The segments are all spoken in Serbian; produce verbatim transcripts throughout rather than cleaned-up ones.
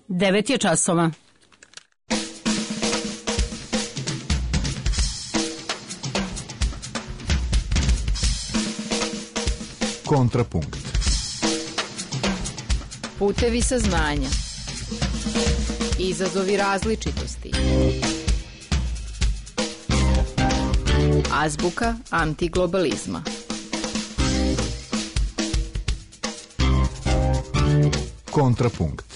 devet je časova. Kontrapunkt. Putevi saznanja. Izazovi različitosti. Azbuka antiglobalizma. Kontrapunkt.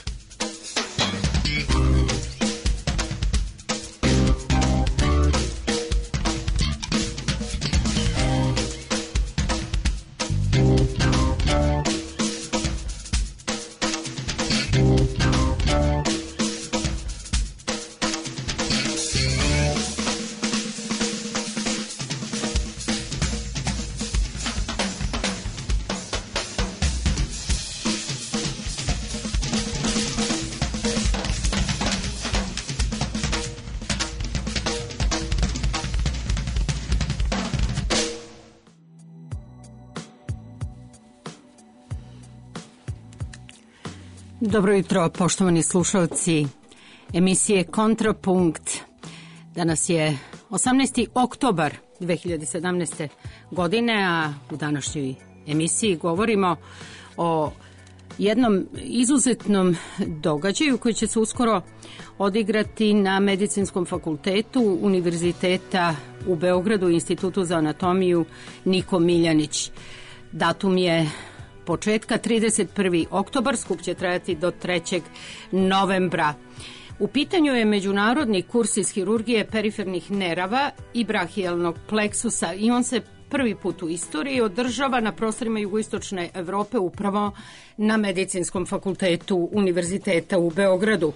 Dobro jutro, poštovani slušalci emisije Kontrapunkt. Danas je osamnaesti oktobar dve hiljade sedamnaeste. godine, a u današnjoj emisiji govorimo o jednom izuzetnom događaju koji će se uskoro odigrati na Medicinskom fakultetu Univerziteta u Beogradu, Institutu za anatomiju Niko Miljanić. Datum je početka trideset prvi oktobar, skup će trajati do trećeg novembra. U pitanju je međunarodni kurs iz hirurgije perifernih nerava i brahijalnog pleksusa i on se prvi put u istoriji održava na prostorima jugoistočne Evrope upravo na Medicinskom fakultetu Univerziteta u Beogradu.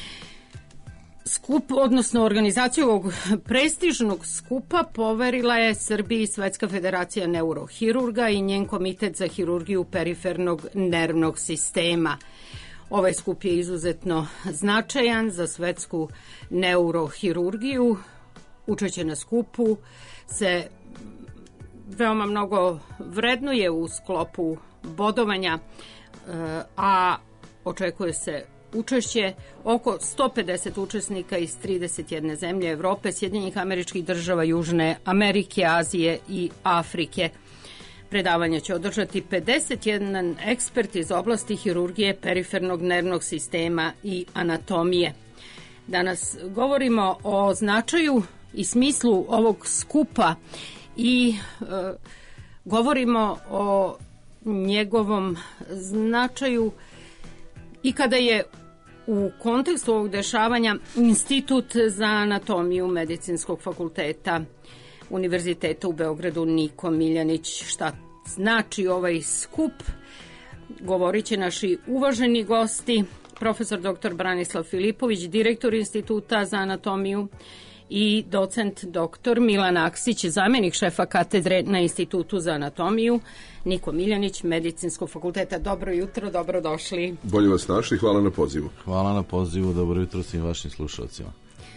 Skup, odnosno organizaciju ovog prestižnog skupa poverila je Srbiji Svetska federacija neurohirurga i njen komitet za hirurgiju perifernog nervnog sistema. Ovaj skup je izuzetno značajan za svetsku neurohirurgiju. Učešće na skupu se veoma mnogo vrednuje u sklopu bodovanja, a očekuje se učešće oko sto pedeset učesnika iz trideset jedne zemlje Evrope, Sjedinjenih Američkih Država, Južne Amerike, Azije i Afrike. Predavanje će održati pedeset jedan ekspert iz oblasti hirurgije perifernog nervnog sistema i anatomije. Danas govorimo o značaju i smislu ovog skupa i e, govorimo o njegovom značaju i kada je u kontekstu ovog dešavanja Institut za anatomiju Medicinskog fakulteta Univerziteta u Beogradu Niko Miljanić. Šta znači ovaj skup? Govorit će naši uvaženi gosti, profesor doktor Branislav Filipović, direktor Instituta za anatomiju, i docent doktor Milan Aksić, zamjenik šefa katedre na Institutu za anatomiju Niko Miljanić Medicinskog fakulteta. Dobro jutro, dobrodošli. Bolje vas našli, hvala na pozivu. Hvala na pozivu, dobro jutro svim vašim slušalcima.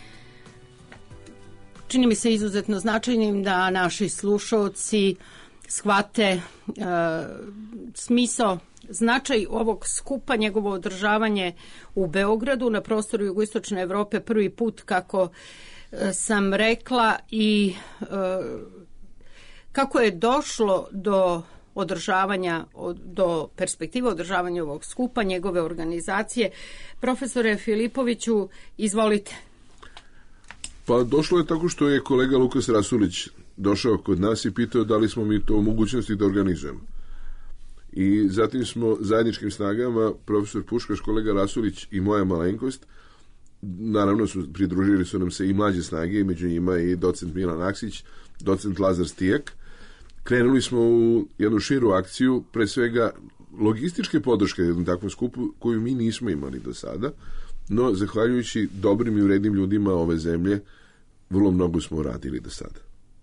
Čini mi se izuzetno značajnim da naši slušalci shvate uh, smisao, značaj ovog skupa, njegovo održavanje u Beogradu na prostoru jugoistočne Evrope prvi put, kako uh, sam rekla, i uh, kako je došlo do održavanja, do perspektive održavanja ovog skupa, njegove organizacije. Profesore Filipoviću, izvolite. Pa došlo je tako što je kolega Lukas Rasulić došao kod nas i pitao da li smo mi to u mogućnosti da organizujemo. I zatim smo zajedničkim snagama, profesor Puškaš, kolega Rasulić i moja malenkost, naravno su pridružili su nam se i mlađe snage, i među njima i docent Milan Aksić, docent Lazar Stijak. Krenuli smo u jednu širu akciju, pre svega logističke podrške jednom takvom skupu koju mi nismo imali do sada, no zahvaljujući dobrim i vrednim ljudima ove zemlje vrlo mnogo smo radili do sada.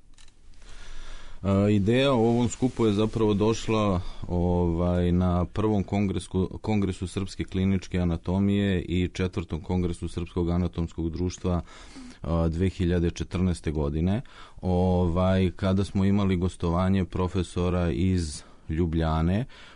A, ideja o ovom skupu je zapravo došla ovaj, na prvom kongresu, kongresu Srpske kliničke anatomije i četvrtom kongresu Srpskog anatomskog društva a, dve hiljade četrnaeste. godine, ovaj, kada smo imali gostovanje profesora iz Ljubljane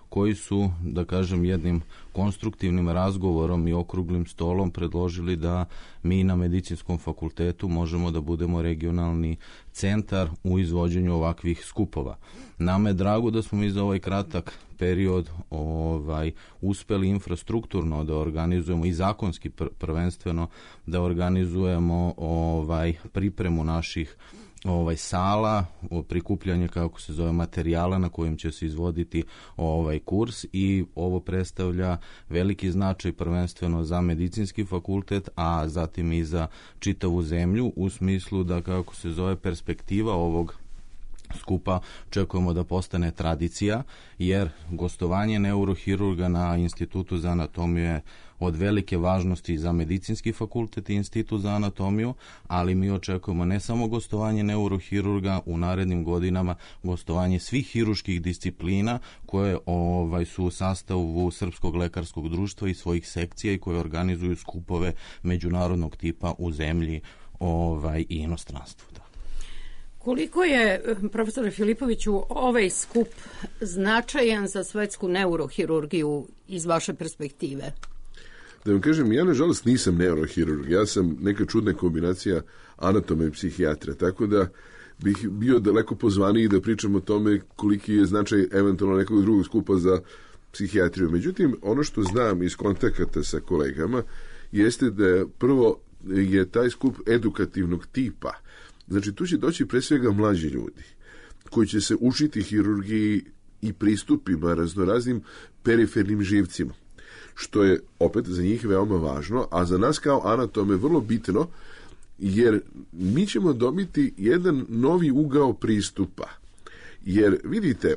koji su, da kažem, jednim konstruktivnim razgovorom i okruglim stolom predložili da mi na Medicinskom fakultetu možemo da budemo regionalni centar u izvođenju ovakvih skupova. Nama je drago da smo mi za ovaj kratak period ovaj uspeli infrastrukturno da organizujemo i zakonski pr- prvenstveno da organizujemo ovaj pripremu naših ovaj sala, prikupljanje kako se zove materijala na kojem će se izvoditi ovaj kurs i ovo predstavlja veliki značaj prvenstveno za medicinski fakultet, a zatim i za čitavu zemlju u smislu da kako se zove perspektiva ovog skupa očekujemo da postane tradicija, jer gostovanje neurohirurga na Institutu za anatomiju je od velike važnosti za medicinski fakultet i Institut za anatomiju, ali mi očekujemo ne samo gostovanje neurohirurga, u narednim godinama gostovanje svih hiruških disciplina koje ovaj su u sastavu Srpskog lekarskog društva i svojih sekcija i koje organizuju skupove međunarodnog tipa u zemlji ovaj, i inostranstvu. Da. Koliko je, profesore Filipoviću, ovaj skup značajan za svetsku neurohirurgiju iz vaše perspektive? Da vam kažem, ja nažalost nisam neurohirurg, ja sam neka čudna kombinacija anatoma i psihijatra, tako da bih bio daleko pozvaniji da pričam o tome koliki je značaj eventualno nekog drugog skupa za psihijatriju. Međutim, ono što znam iz kontakata sa kolegama jeste da prvo je taj skup edukativnog tipa. Znači, tu će doći pre svega mlađi ljudi koji će se učiti hirurgiji i pristupima raznoraznim perifernim živcima, što je opet za njih veoma važno, a za nas kao anatome vrlo bitno, jer mi ćemo dobiti jedan novi ugao pristupa. Jer vidite,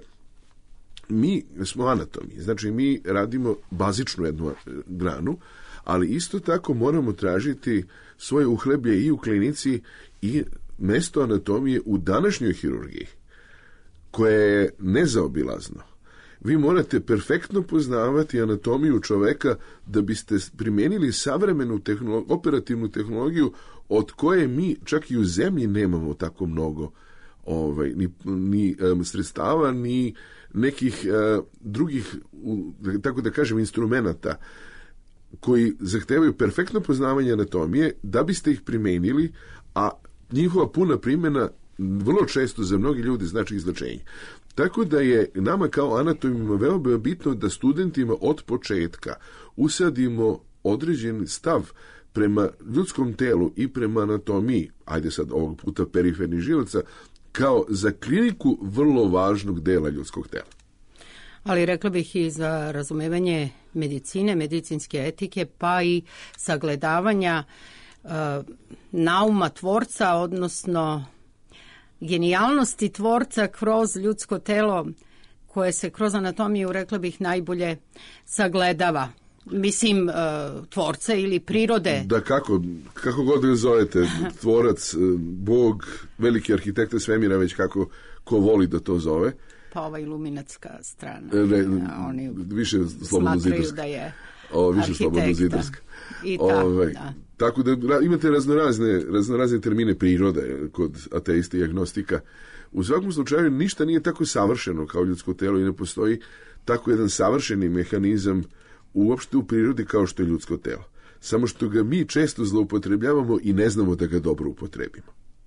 mi smo anatomi, znači mi radimo bazičnu jednu granu, ali isto tako moramo tražiti svoje uhleblje i u klinici i mesto anatomije u današnjoj hirurgiji, koje je nezaobilazno. Vi morate perfektno poznavati anatomiju čoveka da biste primenili savremenu tehnolo- operativnu tehnologiju od koje mi čak i u zemlji nemamo tako mnogo ovaj, ni, ni um, sredstava, ni nekih uh, drugih, u, tako da kažem, instrumenata koji zahtevaju perfektno poznavanje anatomije da biste ih primenili, a njihova puna primjena vrlo često za mnogi ljudi znači izlečenje. Tako da je nama kao anatomima veoma bitno da studentima od početka usadimo određen stav prema ljudskom telu i prema anatomiji, ajde sad ovog puta perifernih živaca, kao za kliniku vrlo važnog dela ljudskog tela. Ali rekla bih i za razumevanje medicine, medicinske etike, pa i sagledavanja uh, nauma tvorca, odnosno genijalnosti tvorca kroz ljudsko telo koje se kroz anatomiju, rekla bih, najbolje sagledava. Mislim, tvorca ili prirode. Da, kako, kako god ga zovete, tvorac, Bog, veliki arhitekta svemira, već kako ko voli da to zove. Pa ova iluminatska strana. Ne, Oni više slobodno zidarska. Da je o, više slobodno zidarska. I tako, Ove, da. Tako da imate raznorazne, raznorazne termine prirode kod ateista i agnostika. U svakom slučaju ništa nije tako savršeno kao ljudsko telo i ne postoji tako jedan savršeni mehanizam uopšte u prirodi kao što je ljudsko telo. Samo što ga mi često zloupotrebljavamo i ne znamo da ga dobro upotrebimo.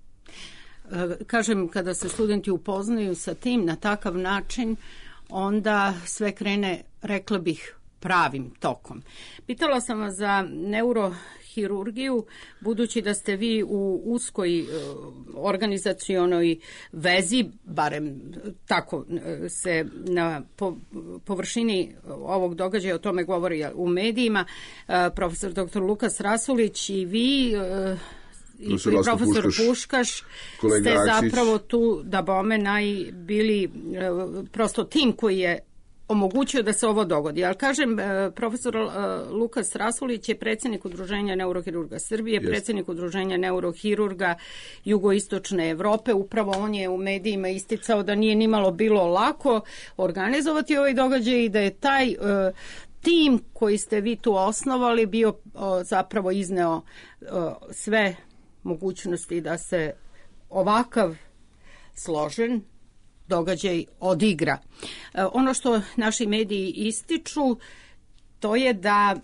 Kažem, kada se studenti upoznaju sa tim na takav način, onda sve krene, rekla bih, pravim tokom. Pitala sam vas za neurohirurgiju, budući da ste vi u uskoj organizacionoj vezi, barem tako se na površini ovog događaja o tome govori u medijima, profesor doktor Lukas Rasulić i vi i profesor Puškaš, Puškaš ste Aksić. Zapravo tu da bome naj bili prosto tim koji je omogućio da se ovo dogodi. Ali kažem, profesor Lukas Rasulić je predsjednik Udruženja neurohirurga Srbije, yes. predsjednik Udruženja neurohirurga Jugoistočne Evrope. Upravo on je u medijima isticao da nije nimalo bilo lako organizovati ovaj događaj i da je taj uh, tim koji ste vi tu osnovali bio uh, zapravo izneo uh, sve mogućnosti da se ovakav složen događaj odigra. Ono što naši mediji ističu, to je da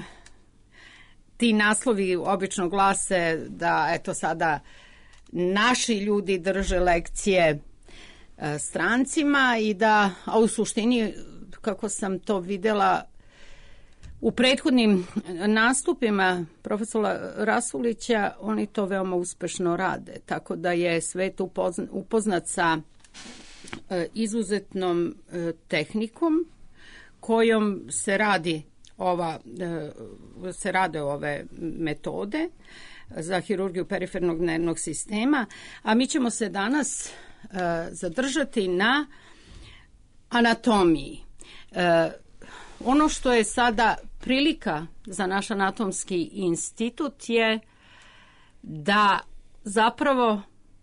ti naslovi obično glase da eto sada naši ljudi drže lekcije strancima i da, a u suštini, kako sam to videla u prethodnim nastupima profesora Rasulića, oni to veoma uspešno rade, tako da je svet upoznat sa izuzetnom tehnikom kojom se radi ova, se rade ove metode za hirurgiju perifernog nervnog sistema, a mi ćemo se danas zadržati na anatomiji. Ono što je sada prilika za naš anatomski institut je da zapravo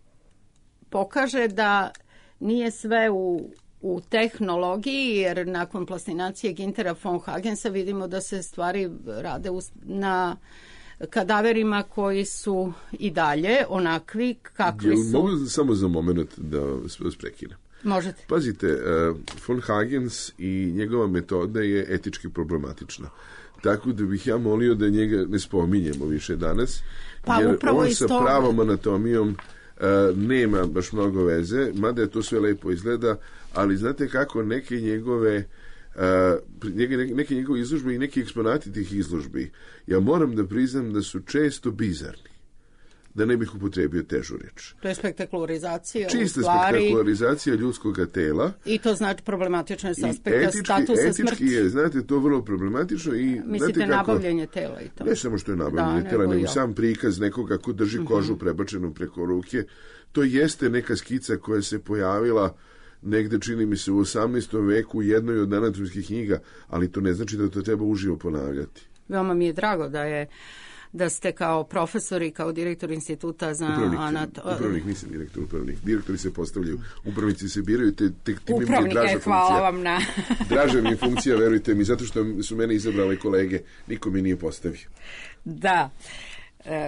pokaže da nije sve u, u tehnologiji, jer nakon plastinacije Günthera von Hagensa vidimo da se stvari rade na kadaverima koji su i dalje onakvi kakvi su. Mogu samo za moment da vas prekinem? Možete. Pazite, uh, von Hagens i njegova metoda je etički problematična. Tako da bih ja molio da njega ne spominjemo više danas, pa, jer on sa toga... pravom anatomijom uh, nema baš mnogo veze, mada je to sve lepo izgleda, ali znate kako neke njegove Uh, neke, neke njegove izložbe i neki eksponati tih izložbi, ja moram da priznam da su često bizarni, da ne bih upotrebio težu reč. To je spektakularizacija čista u stvari. spektakularizacija ljudskog tela. I to znači problematično je s aspekta etički, statusa etički smrti. je, znate, to vrlo problematično. I, mislite znate kako, nabavljanje tela i to? Ne samo što je nabavljanje da, tela, nego ja. sam prikaz nekoga ko drži uh-huh. kožu prebačenu preko ruke. To jeste neka skica koja se pojavila negde, čini mi se, u osamnaestom veku u jednoj od anatomskih knjiga, ali to ne znači da to treba uživo ponavljati. Veoma mi je drago da je da ste kao profesor i kao direktor instituta za anatomiju. Upravnik, nisam direktor upravnik. Direktori se postavljaju, upravnici se biraju, te, te, te upravnik, draža je, hvala funkcija. vam na... Draža mi funkcija, verujte mi, zato što su mene izabrali kolege, niko mi nije postavio. Da. E,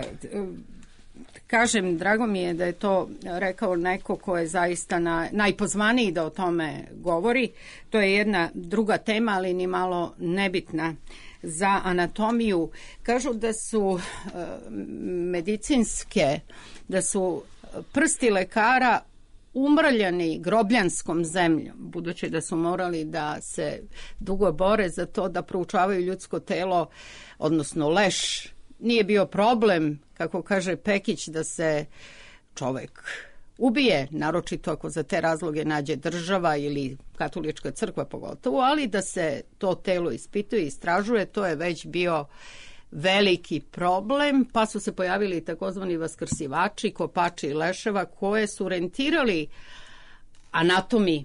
kažem, drago mi je da je to rekao neko ko je zaista na, najpozvaniji da o tome govori. To je jedna druga tema, ali ni malo nebitna za anatomiju. Kažu da su uh, medicinske, da su prsti lekara umrljani grobljanskom zemljom, budući da su morali da se dugo bore za to da proučavaju ljudsko telo, odnosno leš. Nije bio problem, kako kaže Pekić, da se čovek ubije, naročito ako za te razloge nađe država ili katolička crkva pogotovo, ali da se to telo ispituje i istražuje, to je već bio veliki problem, pa su se pojavili takozvani vaskrsivači, kopači leševa, koje su rentirali anatomi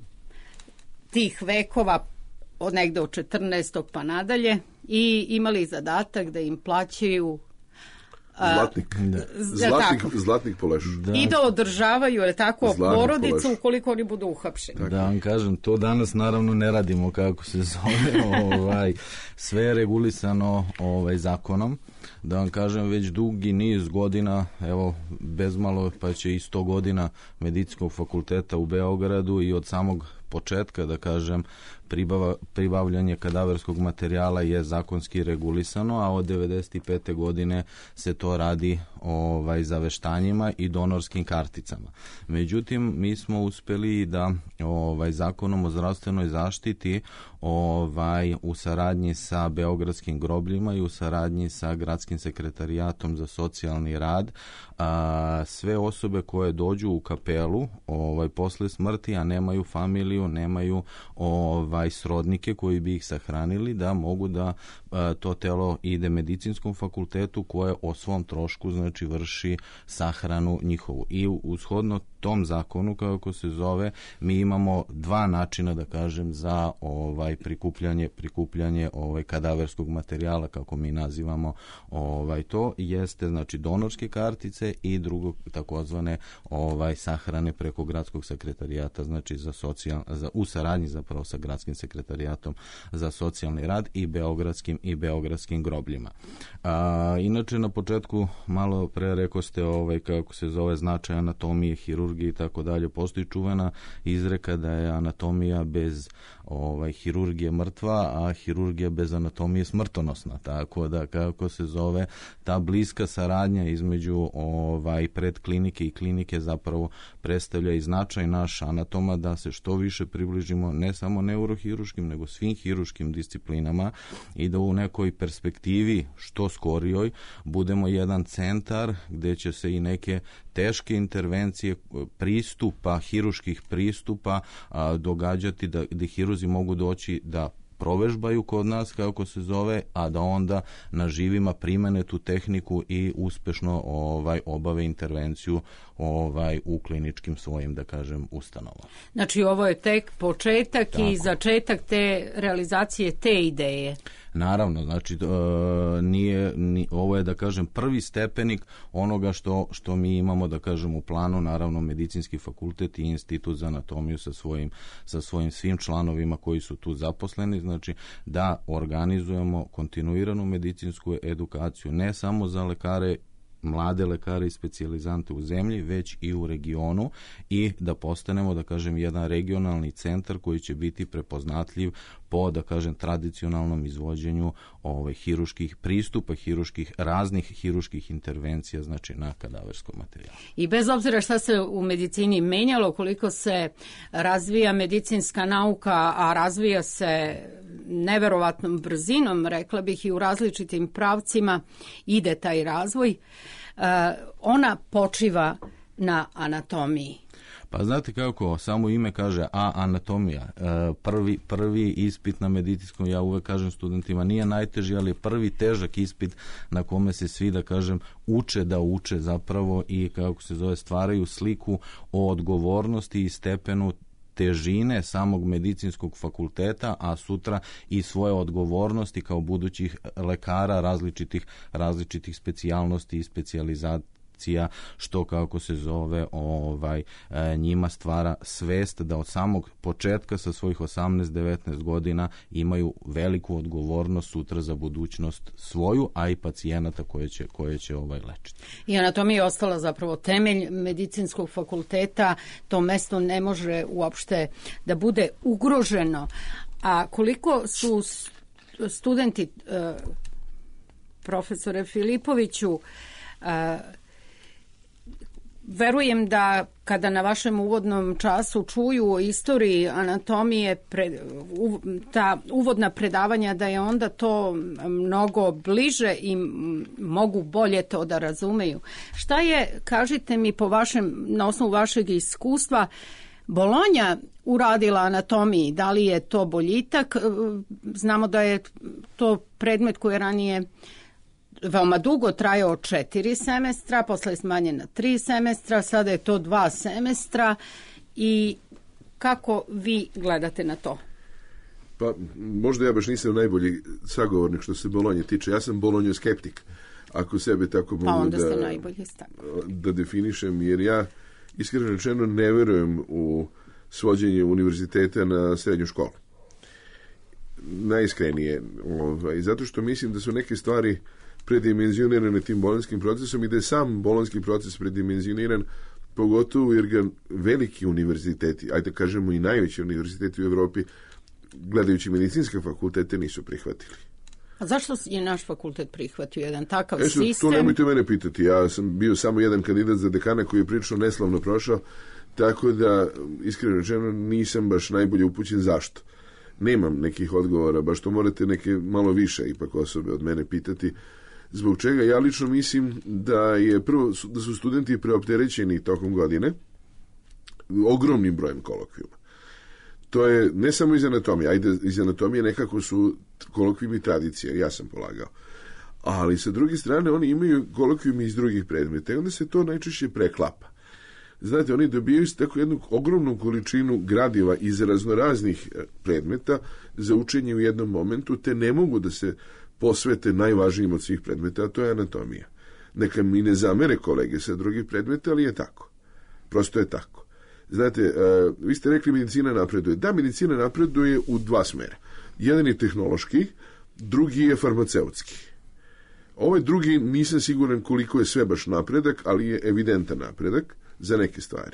tih vekova od negde od četrnaestog pa nadalje i imali zadatak da im plaćaju Zlatnik. Da. Zlatnik, zlatnik po lešu. Da. I da održavaju, je tako, zlatnik porodicu ukoliko oni budu uhapšeni. Da vam kažem, to danas naravno ne radimo kako se zove, ovaj, sve je regulisano ovaj, zakonom. Da vam kažem, već dugi niz godina, evo, bezmalo pa će i sto godina medicinskog fakulteta u Beogradu i od samog početka, da kažem, pribava, pribavljanje kadaverskog materijala je zakonski regulisano, a od devedeset pete godine se to radi ovaj, zaveštanjima i donorskim karticama. Međutim, mi smo uspeli da ovaj, zakonom o zdravstvenoj zaštiti ovaj, u saradnji sa Beogradskim grobljima i u saradnji sa Gradskim sekretarijatom za socijalni rad, a, sve osobe koje dođu u kapelu ovaj, posle smrti, a nemaju familiju, nemaju ovaj, srodnike koji bi ih sahranili, da mogu da a, to telo ide medicinskom fakultetu koje o svom trošku znači vrši sahranu njihovu. I ushodno tom zakonu, kako se zove, mi imamo dva načina, da kažem, za ovaj prikupljanje prikupljanje ovaj kadaverskog materijala, kako mi nazivamo ovaj to, jeste znači donorske kartice i drugo takozvane ovaj sahrane preko Gradskog sekretarijata, znači za socijal za u saradnji zapravo sa Gradskim sekretarijatom za socijalni rad i beogradskim i beogradskim grobljima. A, inače na početku malo pre rekoste ovaj kako se zove značaj anatomije, hirurgije neurohirurgije i tako dalje. Postoji čuvena izreka da je anatomija bez ovaj, hirurgije mrtva, a hirurgija bez anatomije smrtonosna. Tako da, kako se zove, ta bliska saradnja između ovaj, predklinike i klinike zapravo predstavlja i značaj naš anatoma da se što više približimo ne samo neurohiruškim, nego svim hiruškim disciplinama i da u nekoj perspektivi što skorijoj budemo jedan centar gde će se i neke teške intervencije pristupa, hiruških pristupa a, događati da, da hiruzi mogu doći da provežbaju kod nas, kako se zove, a da onda na živima primene tu tehniku i uspešno ovaj obave intervenciju ovaj u kliničkim svojim, da kažem, ustanovama. Znači ovo je tek početak Tako. i začetak te realizacije te ideje. Naravno, znači e, nije, ni, ovo je, da kažem, prvi stepenik onoga što, što mi imamo, da kažem, u planu, naravno Medicinski fakultet i Institut za anatomiju sa svojim, sa svojim svim članovima koji su tu zaposleni, znači da organizujemo kontinuiranu medicinsku edukaciju ne samo za lekare, mlade lekare i specijalizante u zemlji, već i u regionu i da postanemo, da kažem, jedan regionalni centar koji će biti prepoznatljiv po, da kažem, tradicionalnom izvođenju ovaj, hiruških pristupa, hiruških, raznih hiruških intervencija, znači na kadaverskom materijalu. I bez obzira šta se u medicini menjalo, koliko se razvija medicinska nauka, a razvija se neverovatnom brzinom, rekla bih, i u različitim pravcima ide taj razvoj, ona počiva na anatomiji. Pa znate kako, samo ime kaže, a anatomija, prvi, prvi ispit na medicinskom, ja uvek kažem studentima, nije najteži, ali je prvi težak ispit na kome se svi, da kažem, uče da uče zapravo i, kako se zove, stvaraju sliku o odgovornosti i stepenu težine samog medicinskog fakulteta, a sutra i svoje odgovornosti kao budućih lekara različitih, različitih specijalnosti i specijalizacija, što, kako se zove, ovaj, njima stvara svest da od samog početka sa svojih osamnaest devetnaest godina imaju veliku odgovornost sutra za budućnost svoju, a i pacijenata koje će, koje će ovaj lečiti. I anatomija je ostala zapravo temelj medicinskog fakulteta, to mesto ne može uopšte da bude ugroženo. A koliko su studenti, profesore Filipoviću, verujem da kada na vašem uvodnom času čuju o istoriji anatomije, pre, u, ta uvodna predavanja, da je onda to mnogo bliže i mogu bolje to da razumeju. Šta je, kažite mi, po vašem, na osnovu vašeg iskustva, Bolonja uradila anatomiji? Da li je to boljitak? Znamo da je to predmet koji je ranije veoma dugo trajao četiri semestra, posle je smanjen na tri semestra, sada je to dva semestra. I kako vi gledate na to? Pa možda ja baš nisam najbolji sagovornik što se Bolonje tiče. Ja sam Bolonjo skeptik, ako sebe tako mogu pa onda da, ste najbolji da definišem, jer ja iskreno rečeno ne verujem u svođenje univerziteta na srednju školu. Najiskrenije. Ovaj, zato što mislim da su neke stvari predimenzionirane tim bolonjskim procesom i da je sam bolonjski proces predimenzioniran, pogotovo jer ga veliki univerziteti, ajde kažemo i najveći univerziteti u Evropi, gledajući medicinske fakultete, nisu prihvatili. A zašto je naš fakultet prihvatio jedan takav e, su, sistem? To nemojte mene pitati. Ja sam bio samo jedan kandidat za dekana koji je prilično neslavno prošao, tako da, iskreno rečeno, nisam baš najbolje upućen zašto. Nemam nekih odgovora, baš to morate neke malo više ipak osobe od mene pitati. Zbog čega ja lično mislim da je prvo da su studenti preopterećeni tokom godine ogromnim brojem kolokvijuma. To je ne samo iz anatomije, ajde iz anatomije nekako su kolokvijumi tradicije, ja sam polagao. Ali sa druge strane oni imaju kolokvijumi iz drugih predmeta i onda se to najčešće preklapa. Znate, oni dobijaju tako jednu ogromnu količinu gradiva iz raznoraznih predmeta za učenje u jednom momentu, te ne mogu da se posvete najvažnijim od svih predmeta, a to je anatomija. Neka mi ne zamere kolege sa drugih predmeta, ali je tako. Prosto je tako. Znate, uh, vi ste rekli medicina napreduje. Da, medicina napreduje u dva smera. Jedan je tehnološki, drugi je farmaceutski. Ovaj drugi nisam siguran koliko je sve baš napredak, ali je evidentan napredak za neke stvari.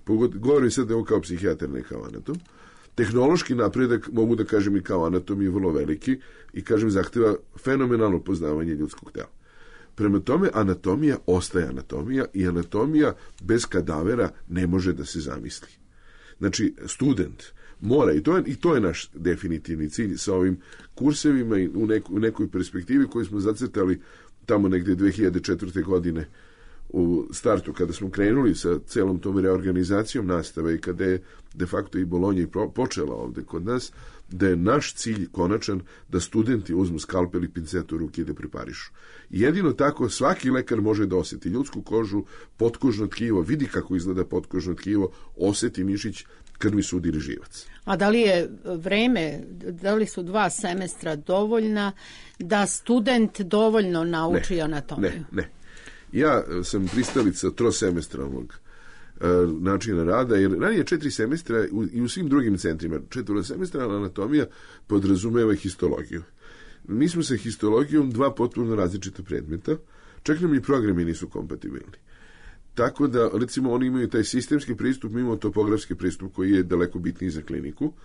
Govorim sad evo kao psihijatar, ne kao anatom. Tehnološki napredak, mogu da kažem i kao anatom, je vrlo veliki i kažem zahteva fenomenalno poznavanje ljudskog tela. Prema tome, anatomija ostaje anatomija i anatomija bez kadavera ne može da se zamisli. Znači, student mora, i to je, i to je naš definitivni cilj sa ovim kursevima i u, neku, u nekoj perspektivi koju smo zacrtali tamo negde dve hiljade četvrte. godine u startu, kada smo krenuli sa celom tom reorganizacijom nastave i kada je de facto i Bolonja počela ovde kod nas, da je naš cilj konačan da studenti uzmu skalpel i pincetu u ruke i da preparišu. Jedino tako svaki lekar može da oseti ljudsku kožu, potkožno tkivo, vidi kako izgleda potkožno tkivo, oseti mišić, krvni sud ili živac. A da li je vreme, da li su dva semestra dovoljna da student dovoljno nauči ne, anatomiju? Ne, ne. Ja sam pristalica trosemestralnog e, načina rada, jer ranije četiri semestra u, i u svim drugim centrima četvorosemestralna anatomija podrazumeva histologiju. Mi smo sa histologijom dva potpuno različita predmeta, čak nam i programi nisu kompatibilni. Tako da, recimo, oni imaju taj sistemski pristup, mi imamo topografski pristup koji je daleko bitniji za kliniku.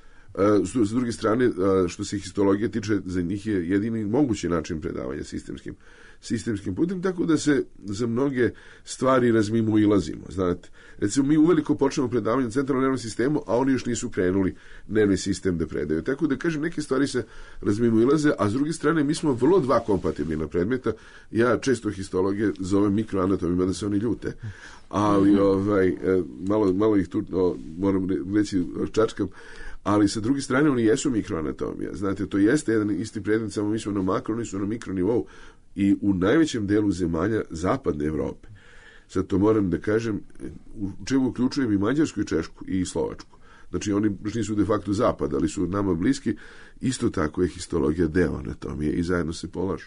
S druge strane, što se histologije tiče, za njih je jedini mogući način predavanja sistemskim, sistemskim putem, tako da se za mnoge stvari razmimo i ilazimo. Znate, recimo, mi uveliko počnemo predavanje na centralnom nervnom sistemu, a oni još nisu krenuli nervni sistem da predaju. Tako da, kažem, neke stvari se razmimo i ilaze, a s druge strane, mi smo vrlo dva kompatibilna predmeta. Ja često histologije zovem mikroanatomima da se oni ljute, ali ovaj, malo, malo ih tu, no, moram reći, čačkam, ali sa druge strane oni jesu mikroanatomija. Znate, to jeste jedan isti predmet, samo mi smo na makro, oni su na mikro nivou i u najvećem delu zemalja zapadne Evrope. Sad to moram da kažem, u čemu uključujem i Mađarsku i Češku i Slovačku. Znači oni nisu de facto zapad, ali su nama bliski. Isto tako je histologija deo anatomije i zajedno se polažu.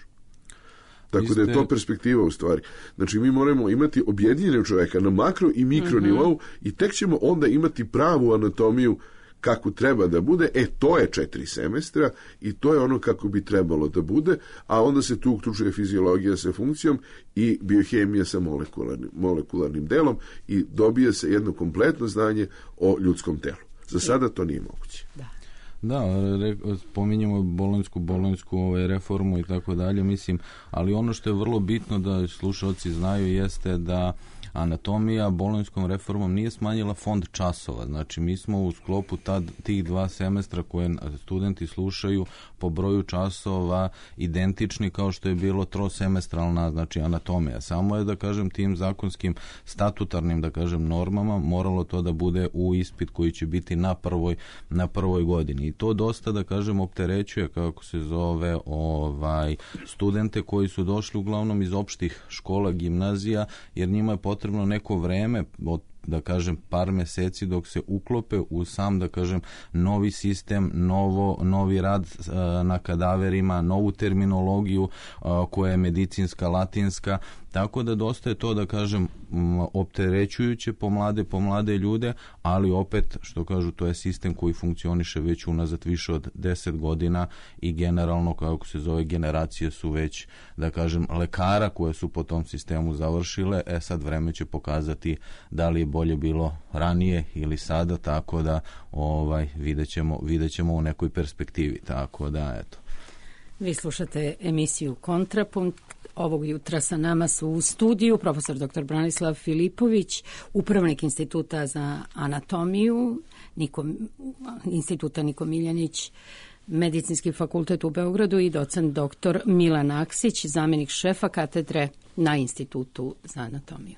Tako da je to perspektiva u stvari. Znači mi moramo imati objedinjenog čoveka na makro i mikro nivou i tek ćemo onda imati pravu anatomiju kako treba da bude, e to je četiri semestra i to je ono kako bi trebalo da bude, a onda se tu uključuje fiziologija sa funkcijom i biohemija sa molekularnim, molekularnim delom i dobije se jedno kompletno znanje o ljudskom telu. Za sada to nije moguće. Da. Da, re, spominjemo bolonjsku, bolonjsku ovaj, reformu i tako dalje, mislim, ali ono što je vrlo bitno da slušalci znaju jeste da anatomija bolonjskom reformom nije smanjila fond časova. Znači, mi smo u sklopu tad, tih dva semestra koje studenti slušaju po broju časova identični kao što je bilo trosemestralna, znači, anatomija. Samo je, da kažem, tim zakonskim statutarnim, da kažem, normama moralo to da bude u ispit koji će biti na prvoj, na prvoj godini. I to dosta, da kažem, opterećuje, kako se zove, ovaj, studente koji su došli uglavnom iz opštih škola, gimnazija, jer njima je potrebno potrebno neko vreme, od, da kažem, par meseci dok se uklope u sam, da kažem, novi sistem, novo, novi rad a, na kadaverima, novu terminologiju a, koja je medicinska, latinska, tako da dosta je to, da kažem, opterećujuće po mlade, po mlade ljude, ali opet, što kažu, to je sistem koji funkcioniše već unazad više od deset godina i generalno, kako se zove, generacije su već, da kažem, lekara koje su po tom sistemu završile, e sad vreme će pokazati da li je bolje bilo ranije ili sada, tako da ovaj, vidjet ćemo, vidjet ćemo u nekoj perspektivi, tako da, eto. Vi slušate emisiju Kontrapunkt. Ovog jutra sa nama su u studiju profesor doktor Branislav Filipović, upravnik Instituta za anatomiju, Niko, Instituta Niko Miljanić, Medicinski fakultet u Beogradu i docent doktor Milan Aksić, zamjenik šefa katedre na Institutu za anatomiju.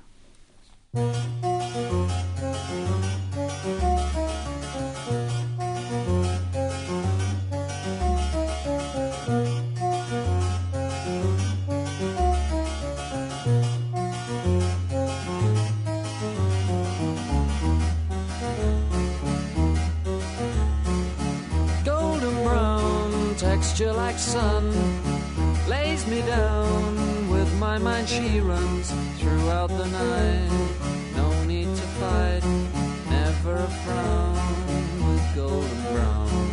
Texture like sun lays me down. With my mind she runs throughout the night. No need to fight, never a frown with golden brown.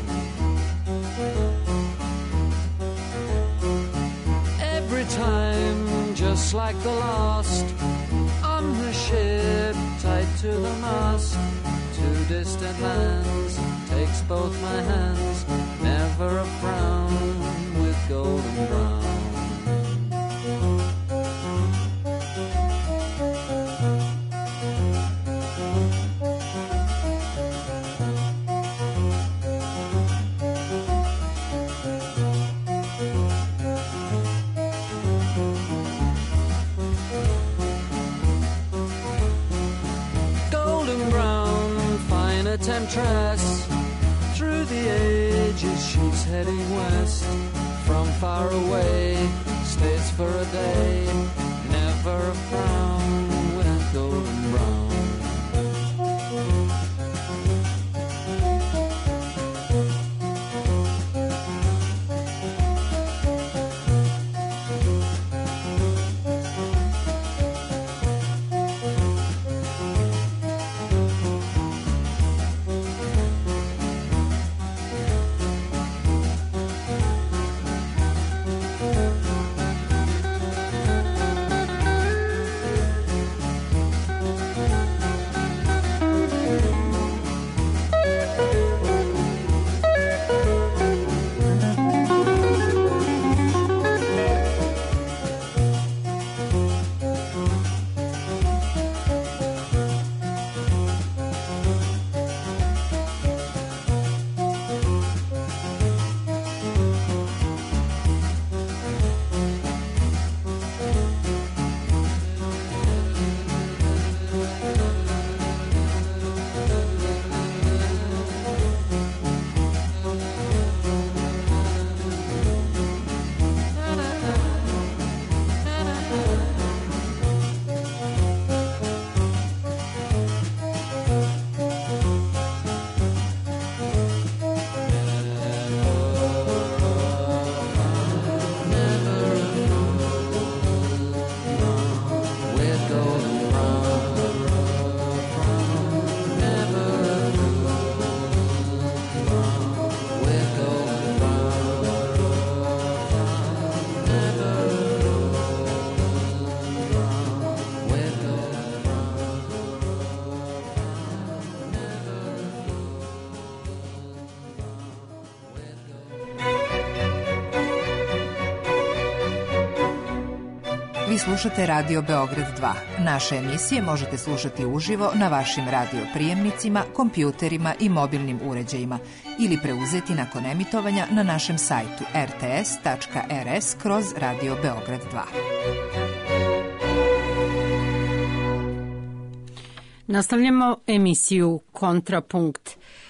Every time, just like the last, I'm from her ship tied to the mast to distant lands, takes both my hands, never a frown, with golden brown. Temptress, through the ages she's heading west. From far away, stays for a day, never a frown, with golden brown. Vi slušate Radio Beograd dva. Naše emisije možete slušati uživo na vašim radio prijemnicima, kompjuterima i mobilnim uređajima ili preuzeti nakon emitovanja na našem sajtu er te es tačka er es kroz Radio Beograd dva. Nastavljamo emisiju Kontrapunkt.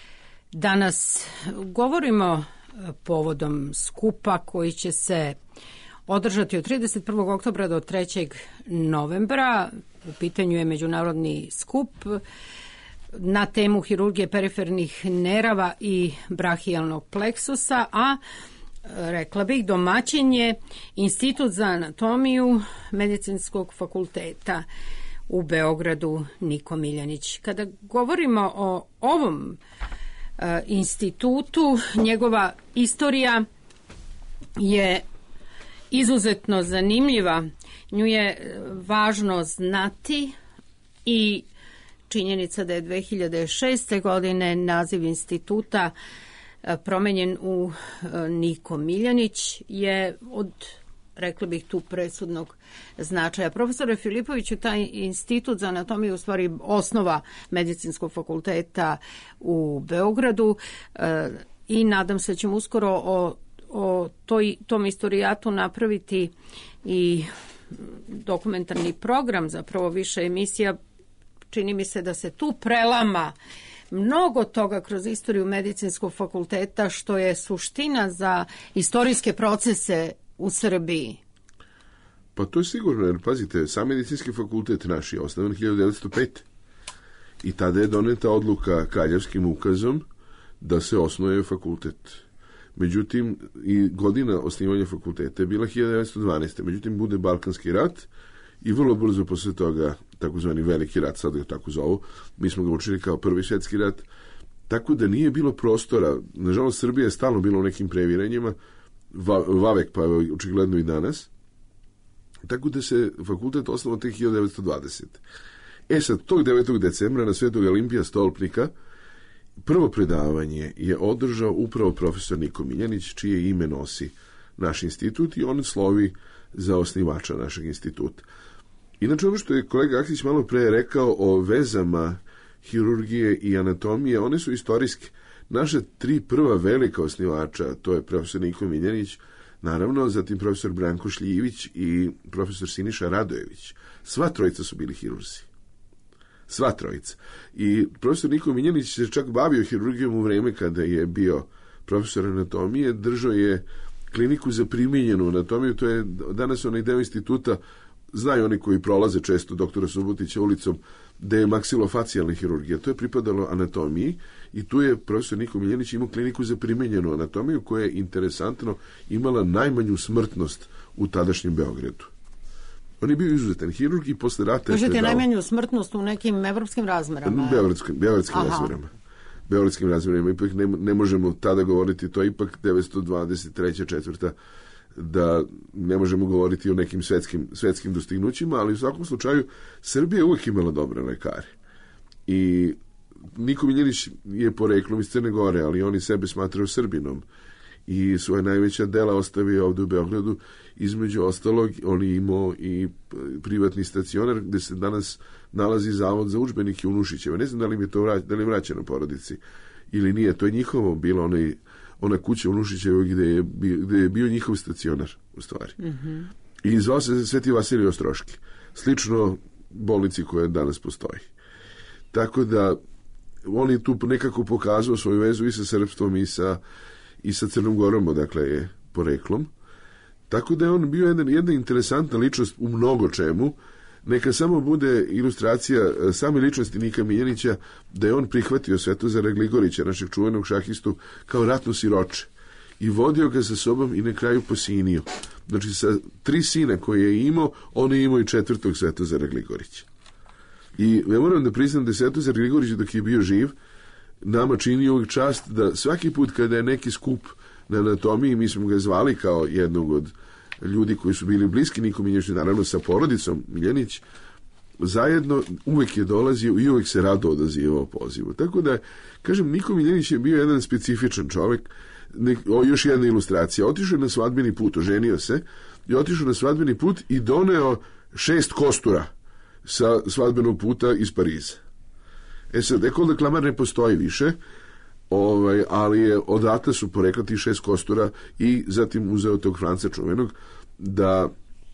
Danas govorimo povodom skupa koji će se održati od trideset prvog oktobra do trećeg novembra. U pitanju je međunarodni skup na temu hirurgije perifernih nerava i brahijalnog pleksusa, a rekla bih domaćin je Institut za anatomiju Medicinskog fakulteta u Beogradu Niko Miljanić. Kada govorimo o ovom e, institutu, njegova istorija je izuzetno zanimljiva. Nju je važno znati i činjenica da je dve hiljade šeste. godine naziv instituta promenjen u Niko Miljanić je od, rekla bih, tu presudnog značaja. Profesore Filipoviću, taj institut za anatomiju u stvari osnova Medicinskog fakulteta u Beogradu i nadam se da ćemo uskoro o o toj, tom istorijatu napraviti i dokumentarni program, zapravo više emisija. Čini mi se da se tu prelama mnogo toga kroz istoriju Medicinskog fakulteta, što je suština za istorijske procese u Srbiji. Pa to je sigurno, jer pazite, sam Medicinski fakultet naš je osnovan hiljadu devetsto pete. I tada je doneta odluka kraljevskim ukazom da se osnuje fakultet. Međutim, i godina osnivanja fakulteta je bila hiljadu devetsto dvanaeste. Međutim, bude Balkanski rat i vrlo brzo posle toga takozvani Veliki rat, sad ga tako zovu. Mi smo ga učili kao Prvi svjetski rat. Tako da nije bilo prostora. Nažalost, Srbija je stalno bila u nekim previranjima. Va, vavek, pa očigledno i danas. Tako da se fakultet osnovao tek hiljadu devetsto dvadesete. E sad, tog devetog decembra na Svetog Olimpija Stolpnika prvo predavanje je održao upravo profesor Niko Miljanić, čije ime nosi naš institut i on slovi za osnivača našeg instituta. Inače, ono što je kolega Aksić malo pre rekao o vezama hirurgije i anatomije, one su istorijske. Naše tri prva velika osnivača, to je profesor Niko Miljanić, naravno, zatim profesor Branko Šljivić i profesor Siniša Radojević. Sva trojica su bili hirurzi. Sva trojica. I profesor Niko Miljanić se čak bavio hirurgijom u vreme kada je bio profesor anatomije, držao je kliniku za primijenjenu anatomiju, to je danas onaj deo instituta, znaju oni koji prolaze često doktora Subotića ulicom, da je maksilofacijalna hirurgija, to je pripadalo anatomiji i tu je profesor Niko Miljanić imao kliniku za primenjenu anatomiju koja je interesantno imala najmanju smrtnost u tadašnjem Beogradu. On je bio izuzetan hirurg i posle rata... Kažete najmanju smrtnost u nekim evropskim razmerama? Beogradskim, beogradskim razmerama. Beogradskim razmerama. Ipak ne, ne možemo tada govoriti, to je ipak devetsto dvadeset treća četvrta da ne možemo govoriti o nekim svetskim, svetskim dostignućima, ali u svakom slučaju Srbija je uvijek imala dobre lekare. I Niko Miljanić je poreklom iz Crne Gore, ali oni sebe smatraju Srbinom i svoje najveća dela ostavio ovdje u Beogradu. Između ostalog, on je imao i privatni stacionar gde se danas nalazi zavod za udžbenike u Nušićeva. Ne znam da li mi je to vrać, da li je vraćeno porodici ili nije. To je njihovo bilo onaj, ona kuća u Nušićevoj gde je, gde je bio njihov stacionar u stvari. Mm-hmm. I zvao se Sveti Vasilij Ostroški. Slično bolnici koja danas postoji. Tako da on je tu nekako pokazao svoju vezu i sa srpstvom i sa, i sa Crnom Gorom, odakle je poreklom. Tako da je on bio jedan, jedna interesantna ličnost u mnogo čemu. Neka samo bude ilustracija same ličnosti Nika Miljanića da je on prihvatio Svetozara Gligorića, našeg čuvenog šahistu, kao ratno siroče i vodio ga sa sobom i na kraju posinio. Znači, sa tri sina koje je imao, on je imao i četvrtog Svetozara Gligorića. I ja moram da priznam da je Svetozar Gligorić, dok je bio živ, nama čini uvijek čast da svaki put kada je neki skup na anatomiji, mi smo ga zvali kao jednog od ljudi koji su bili bliski Niko Miljaniću, naravno sa porodicom Miljanić, zajedno uvek je dolazio i uvek se rado odazivao pozivu. Tako da, kažem, Niko Miljanić je bio jedan specifičan čovjek. O, još jedna ilustracija. Otišao je na svadbeni put, oženio se i otišao na svadbeni put i doneo šest kostura sa svadbenog puta iz Pariza. E sad, Ecole de Clamart ne postoji više, ovaj, ali je odatle su porekla ti šest kostura i zatim uzeo tog Franca čuvenog da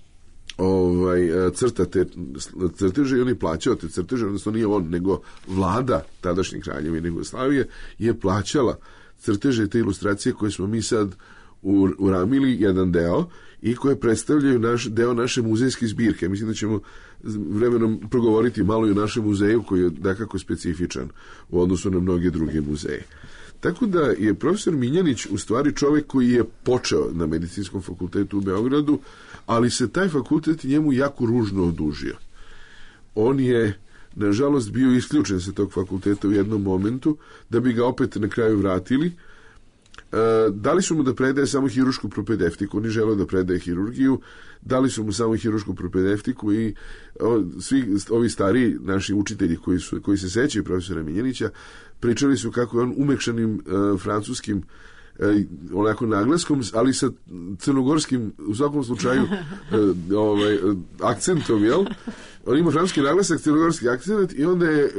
ovaj, crta te crteže i on je plaćao te crteže, odnosno nije on, nego vlada tadašnje Kraljevine Jugoslavije je plaćala crteže te ilustracije koje smo mi sad uramili jedan deo i koje predstavljaju naš, deo naše muzejske zbirke. Mislim da ćemo vremenom progovoriti malo i o našem muzeju koji je dakako specifičan u odnosu na mnoge druge muzeje. Tako da je profesor Miljanić u stvari čovjek koji je počeo na Medicinskom fakultetu u Beogradu, ali se taj fakultet njemu jako ružno odužio. On je, nažalost, bio isključen sa tog fakulteta u jednom momentu, da bi ga opet na kraju vratili. E, dali su mu da predaje samo hirušku propedeftiku, on je želeo da predaje hirurgiju, dali su mu samo hirušku propedeftiku i o, svi ovi stariji naši učitelji koji, su, koji se sećaju profesora Miljanića pričali su kako je on umekšanim e, francuskim e, onako naglaskom, ali sa crnogorskim u svakom slučaju e, ovaj, akcentom, jel? On ima francuski naglasak, crnogorski akcent i onda je e,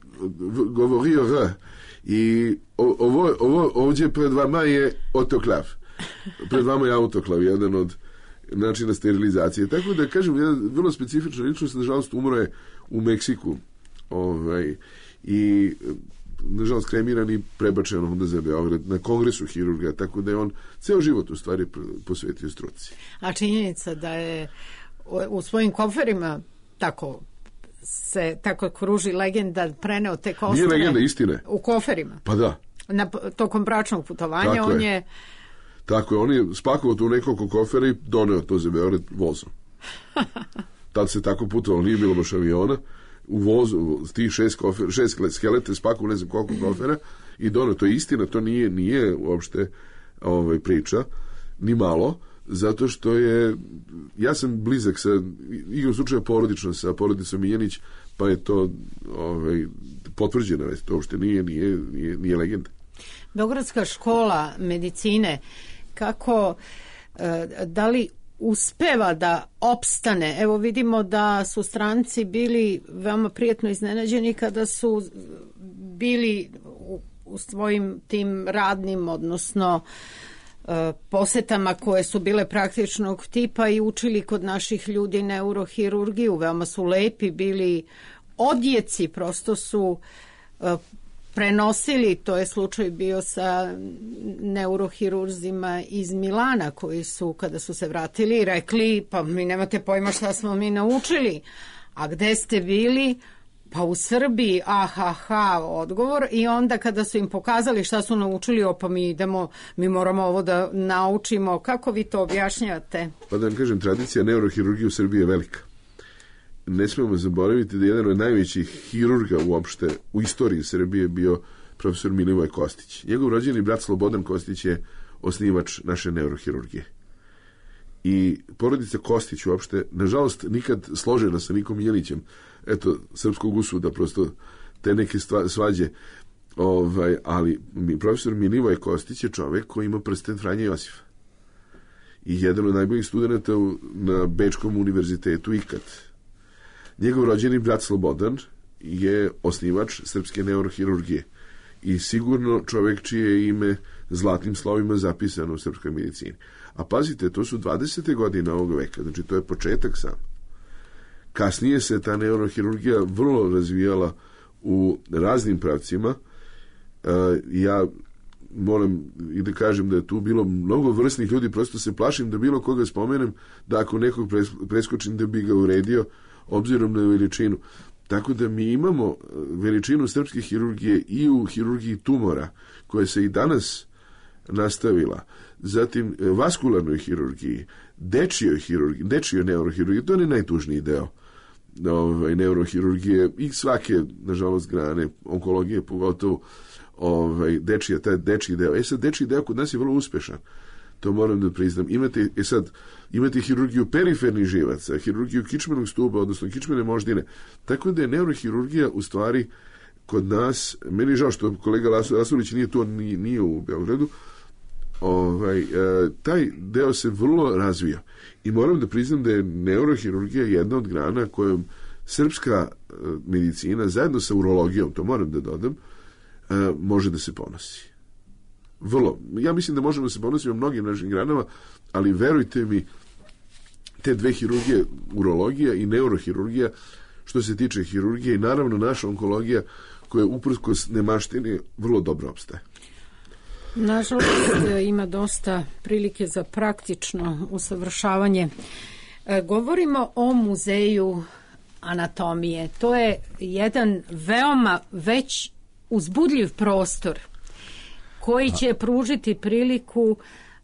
govorio R. I ovo, ovo ovdje pred vama je autoklav. Pred vama je autoklav, jedan od načina sterilizacije. Tako da, kažem, jedan vrlo specifična ličnost, nažalost, umro je u Meksiku. Ovaj, i nažalost, kremiran i prebačen onda za Beograd na kongresu hirurga, tako da je on ceo život u stvari posvetio struci. A činjenica da je u svojim koferima tako se tako kruži legenda preneo te kosture. Nije legenda, istine. U koferima. Pa da. Na tokom bračnog putovanja tako on je... je... Tako je, on je spakovao tu nekoliko kofera i doneo to za Beograd vozom. Tad se tako putovalo, nije bilo baš aviona. U vozu, tih šest, kofer, šest skelete spakovao ne znam koliko kofera i doneo. To je istina, to nije, nije uopšte ovaj, priča, ni malo. zato što je, ja sam blizak sa, igrom slučaja porodično sa porodicom Miljanić, pa je to ovaj, potvrđeno, to uopšte nije, nije, nije, nije legenda. Beogradska škola medicine, kako, da li uspeva da opstane? Evo vidimo da su stranci bili veoma prijetno iznenađeni kada su bili u, u svojim tim radnim, odnosno posetama koje su bile praktičnog tipa i učili kod naših ljudi neurohirurgiju. Veoma su lepi bili odjeci, prosto su prenosili, to je slučaj bio sa neurohirurzima iz Milana koji su, kada su se vratili, rekli, pa mi nemate pojma šta smo mi naučili, a gde ste bili? Pa u Srbiji, ahaha, odgovor. I onda kada su im pokazali šta su naučili, opa mi idemo, mi moramo ovo da naučimo. Kako vi to objašnjavate? Pa da vam kažem, tradicija neurohirurgije u Srbiji je velika. Ne smemo zaboraviti da je jedan od najvećih hirurga uopšte u istoriji Srbije bio profesor Milivoj Kostić. Njegov rođeni brat Slobodan Kostić je osnivač naše neurohirurgije. I porodica Kostić uopšte, nažalost, nikad složena sa Nikom Miljanićem, eto, srpskog usuda, prosto te neke stva, svađe, ovaj, ali profesor Milivoj Kostić je čovek koji ima prsten Franje Josifa. I jedan od najboljih studenta na Bečkom univerzitetu ikad. Njegov rođeni brat Slobodan je osnivač srpske neurohirurgije i sigurno čovek čije je ime zlatnim slovima zapisano u srpskoj medicini. A pazite, to su dvadesete godine ovog veka, znači to je početak sam. Kasnije se ta neurohirurgija vrlo razvijala u raznim pravcima. E, ja moram i da kažem da je tu bilo mnogo vrsnih ljudi, prosto se plašim da bilo koga spomenem, da ako nekog preskočim da bi ga uredio, obzirom na veličinu. Tako da mi imamo veličinu srpske hirurgije i u hirurgiji tumora, koja se i danas nastavila, zatim vaskularnoj hirurgiji, dečijoj hirurgiji, dečijoj neurohirurgiji, to je najtužniji deo ovaj, neurohirurgije i svake, nažalost, grane, onkologije, pogotovo ovaj, dečija, taj dečiji deo. E sad, dečiji deo kod nas je vrlo uspešan. To moram da priznam. Imate, e sad, imate hirurgiju perifernih živaca, hirurgiju kičmenog stuba, odnosno kičmene moždine. Tako da je neurohirurgija u stvari kod nas, meni je žao što kolega Lasulić nije to, nije, nije u Beogradu, ovaj, e, taj deo se vrlo razvio. I moram da priznam da je neurohirurgija jedna od grana kojom srpska e, medicina, zajedno sa urologijom, to moram da dodam, e, može da se ponosi. Vrlo. Ja mislim da možemo da se ponositi o mnogim našim granama, ali verujte mi, te dve hirurgije, urologija i neurohirurgija, što se tiče hirurgije i naravno naša onkologija, koja uprkos nemaštini vrlo dobro opstaje. Nažalost, ima dosta prilike za praktično usavršavanje. Govorimo o muzeju anatomije. To je jedan veoma već uzbudljiv prostor koji će pružiti priliku,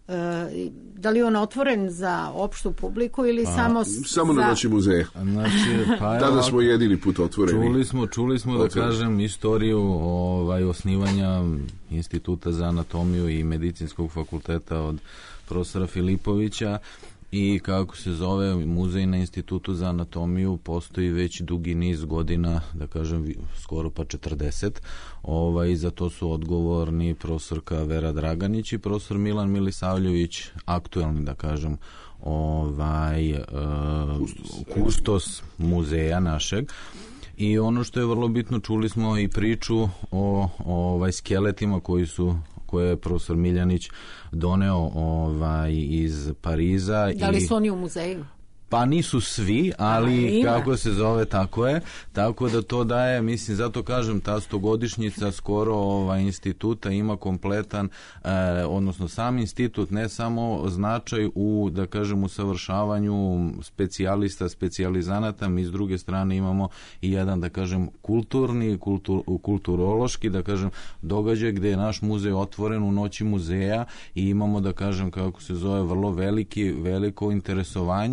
da li on otvoren za opštu publiku ili pa, samo samo za... na noći muzeja. Znači, pa tada smo jedini put otvoreni. Čuli smo, čuli smo da kažem istoriju ovaj, osnivanja Instituta za anatomiju i medicinskog fakulteta od profesora Filipovića. I kako se zove, muzej na Institutu za anatomiju postoji već dugi niz godina, da kažem skoro pa četrdeset. Ovaj, za to su odgovorni profesorka Vera Draganić i profesor Milan Milisavljević, aktuelni, da kažem, ovaj, uh, kustos muzeja našeg. I ono što je vrlo bitno, čuli smo i priču o, o ovaj, skeletima koji su koje je profesor Miljanić doneo ovaj, iz Pariza. Da li i... su oni u muzeju? Pa nisu svi, ali A, kako se zove, tako je. Tako da to daje, mislim, zato kažem, ta stogodišnjica skoro ovaj, instituta ima kompletan, eh, odnosno sam institut, ne samo značaj u, da kažem, usavršavanju specijalista, specijalizanata, mi s druge strane imamo i jedan, da kažem, kulturni, kultur, kulturološki, da kažem, događaj gde je naš muzej otvoren u noći muzeja i imamo, da kažem, kako se zove, vrlo veliki, veliko interesovanje posjetitelja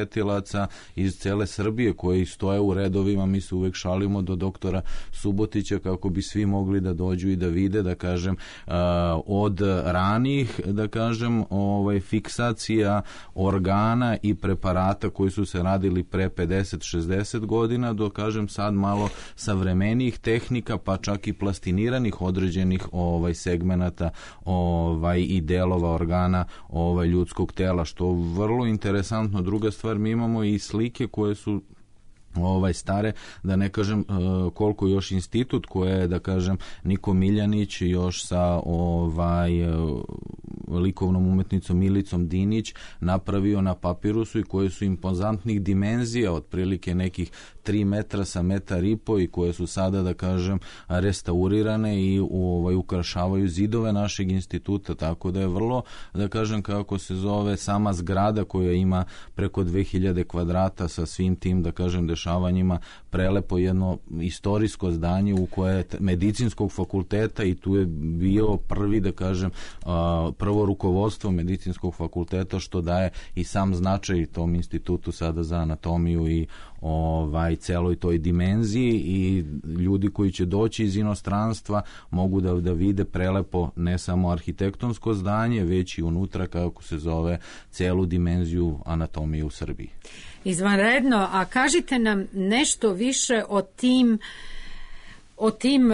pretilaca iz cele Srbije koji stoje u redovima, mi se uvek šalimo do doktora Subotića kako bi svi mogli da dođu i da vide, da kažem, od ranih, da kažem, ovaj, fiksacija organa i preparata koji su se radili pre pedeset šezdeset godina do, kažem, sad malo savremenijih tehnika, pa čak i plastiniranih određenih ovaj segmenata ovaj i delova organa ovaj ljudskog tela, što vrlo interesantno. Druga stvar, mi imamo i slike koje su ovaj stare, da ne kažem koliko još institut koje je, da kažem, Niko Miljanić još sa ovaj likovnom umetnicom Milicom Dinić napravio na papirusu i koje su impozantnih dimenzija, otprilike nekih tri metra sa metar i po i koje su sada, da kažem, restaurirane i ovaj ukrašavaju zidove našeg instituta, tako da je vrlo, da kažem, kako se zove, sama zgrada koja ima preko dve hiljade kvadrata sa svim tim, da kažem, dešavanjima, prelepo jedno istorijsko zdanje u koje je medicinskog fakulteta i tu je bio prvi, da kažem, prvo rukovodstvo medicinskog fakulteta, što daje i sam značaj tom institutu sada za anatomiju i ovaj celoj toj dimenziji, i ljudi koji će doći iz inostranstva mogu da, da vide prelepo ne samo arhitektonsko zdanje, već i unutra, kako se zove, celu dimenziju anatomije u Srbiji. Izvanredno, a kažite nam nešto više o tim o tim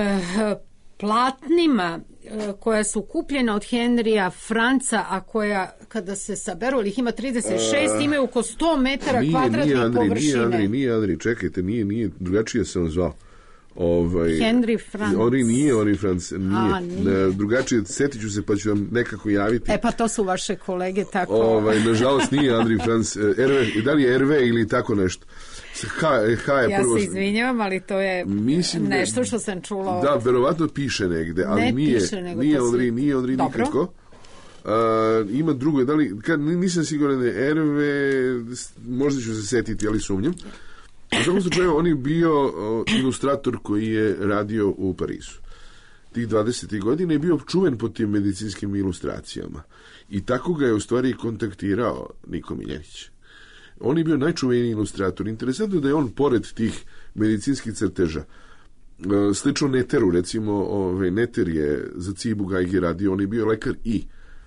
platnima koja su kupljena od Henrija Franca, a koja, kada se saberu, ih ima trideset šest, imaju oko sto metara nije, kvadratnih nije Andri, površine. Nije Andri, nije Andri, čekajte, nije, nije, drugačije se on zvao. Ovaj, Henry Franc. Oni nije, oni Franc, nije. A, nije. Drugačije, setit ću se pa ću vam nekako javiti. E pa to su vaše kolege, tako... Ovaj, nažalost nije Andri Franc, Erve, da li je Erve ili tako nešto. H, H je ja prvo... se izvinjavam, ali to je mislim nešto što sam čula. Da, verovatno piše negde, ali ne nije, piše, nego nije to Andri, si... nije Andri nikako. Uh, ima drugo, da li, kad, nisam siguran da je Erve, možda ću se setiti, ali sumnjam. U svakom slučaju, on je bio uh, ilustrator koji je radio u Parizu. Tih dvadesetih godina je bio čuven po tim medicinskim ilustracijama. I tako ga je u stvari kontaktirao Niko Miljanić. On je bio najčuveniji ilustrator. Interesantno da je on, pored tih medicinskih crteža, uh, slično Neteru, recimo, ovaj, Neter je za Cibu Geiger radio, on je bio lekar i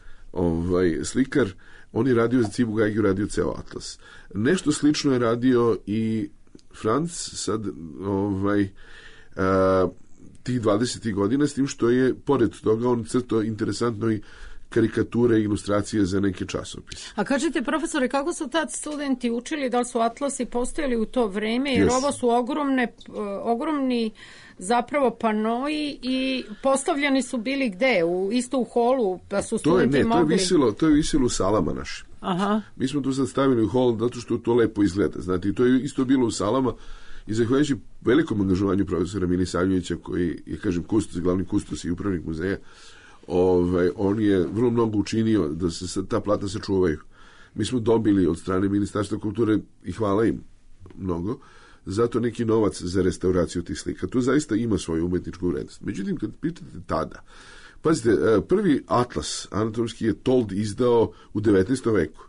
ovaj, slikar, on je radio za Cibu Geiger, radio ceo atlas. Nešto slično je radio i Franc, sad, ovaj, uh, tih dvadesetih godina, s tim što je, pored toga, on crtao interesantno i karikature i ilustracije za neke časopise. A kažete, profesore, kako su tad studenti učili, da li su atlasi postojali u to vreme, jer yes. ovo su ogromne, ogromni zapravo panoji i postavljeni su bili gde? U, isto u holu, pa su studenti to je, ne, mogli... To je visilo, to je visilo u salama našim. Aha. Mi smo tu sad stavili u hol zato što to lepo izgleda. Znate, to je isto bilo u salama i zahvaljujući velikom angažovanju profesora Milisavljevića, koji je, kažem, kustos, glavni kustos i upravnik muzeja, ovaj, on je vrlo mnogo učinio da se ta platna sačuvaju. Mi smo dobili od strane Ministarstva kulture, i hvala im mnogo, zato neki novac za restauraciju tih slika. To zaista ima svoju umetničku vrednost. Međutim, kad pitate tada, pazite, prvi atlas anatomski je Told izdao u devetnaestom veku.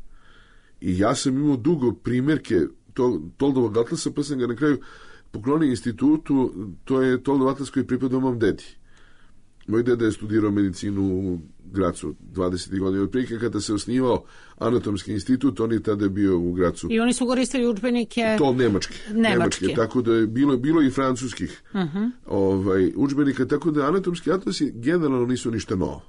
I ja sam imao dugo primjerke Toldovog atlasa, pa sam ga na kraju poklonio institutu. To je Toldov atlas koji pripada mom dedi. Moj deda je studirao medicinu u Gracu dvadesetih godina. Od prilike kada se osnivao anatomski institut, on je tada bio u Gracu. I oni su koristili udžbenike... To nemačke. Nemačke. Nemačke. Tako da je bilo, bilo i francuskih uh-huh. ovaj, udžbenika, tako da anatomski atlasi generalno nisu ništa novo.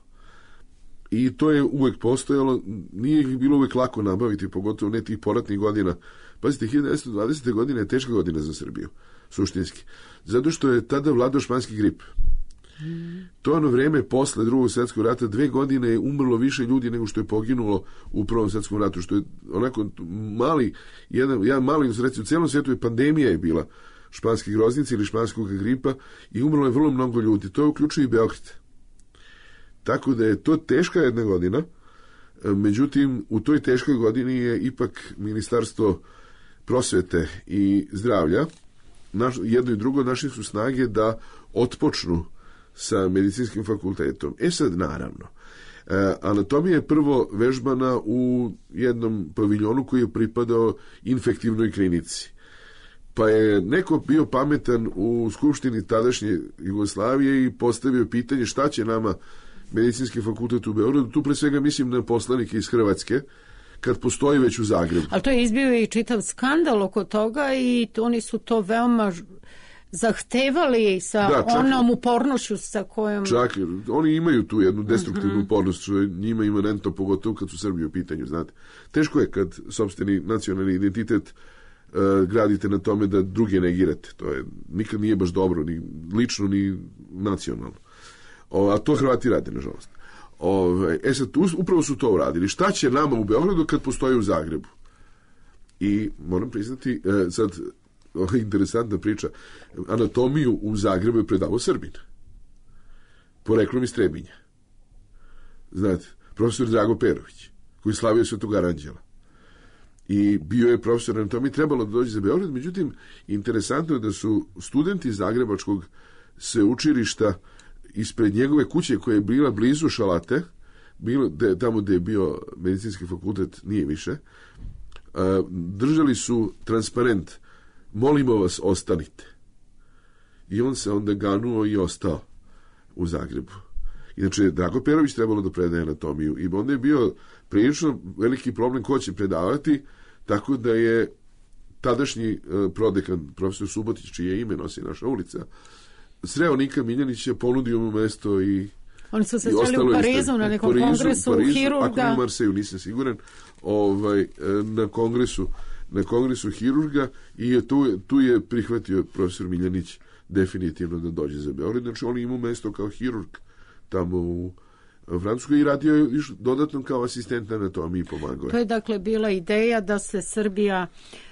I to je uvek postojalo, nije ih bilo uvek lako nabaviti, pogotovo ne tih poratnih godina. Pazite, hiljadu devetsto dvadesete godine je teška godina za Srbiju, suštinski. Zato što je tada vladao španski grip. To je ono vreme posle drugog svjetskog rata, dve godine je umrlo više ljudi nego što je poginulo u prvom svjetskom ratu, što je onako mali, jedan, jedan mali, recimo, u cijelom svijetu je pandemija je bila španske groznice ili španskog gripa i umrlo je vrlo mnogo ljudi. To uključuje i Beograd. Tako da je to teška jedna godina, međutim, u toj teškoj godini je ipak Ministarstvo prosvete i zdravlja, naš, jedno i drugo, našli su snage da otpočnu sa medicinskim fakultetom. E sad, naravno, E, anatomija je prvo vežbana u jednom paviljonu koji je pripadao infektivnoj klinici. Pa je neko bio pametan u skupštini tadašnje Jugoslavije i postavio pitanje šta će nama medicinski fakultet u Beogradu, tu pre svega mislim na poslanike iz Hrvatske, kad postoji već u Zagrebu. Ali to je izbio i čitav skandal oko toga i oni su to veoma zahtevali sa da, čak, onom upornošću sa kojom... Čak, oni imaju tu jednu destruktivnu uh-huh. upornost, što je njima imanentno, pogotovo kad su Srbi u pitanju, znate. Teško je kad sopstveni nacionalni identitet uh, gradite na tome da druge negirate. To je, nikad nije baš dobro, ni lično, ni nacionalno. O, a to Hrvati rade, nažalost. O, e sad, upravo su to uradili. Šta će nama u Beogradu kad postoji u Zagrebu? I moram priznati, e, sad, ovo je interesantna priča, anatomiju u Zagrebu je predavao Srbin. Poreklom iz Trebinja. Znate, profesor Drago Perović, koji slavio Svetog Aranđela. I bio je profesor anatomije, trebalo da dođe za Beograd, međutim, interesantno je da su studenti Zagrebačkog sveučilišta ispred njegove kuće koja je bila blizu Šalate, bilo, de, tamo gde je bio medicinski fakultet, nije više, a, držali su transparent, molimo vas, ostanite. I on se onda ganuo i ostao u Zagrebu. Inače, Drago Perović trebalo da predaje anatomiju i onda je bio prilično veliki problem ko će predavati, tako da je tadašnji uh, prodekan, profesor Subotić, čije ime nosi naša ulica, sreo Nika Miljanića, ponudio mu mesto i oni su se sreli u Parizu na nekom Parizu, kongresu Parizu, hirurga. Ako ne u Marseju, nisam siguran, ovaj, na kongresu na kongresu hirurga i je tu, tu je prihvatio profesor Miljanić definitivno da dođe za Beograd. Znači, on imao mesto kao hirurg tamo u Francuskoj i radio je dodatno kao asistent anatomiji i pomagao. To je dakle bila ideja da se Srbija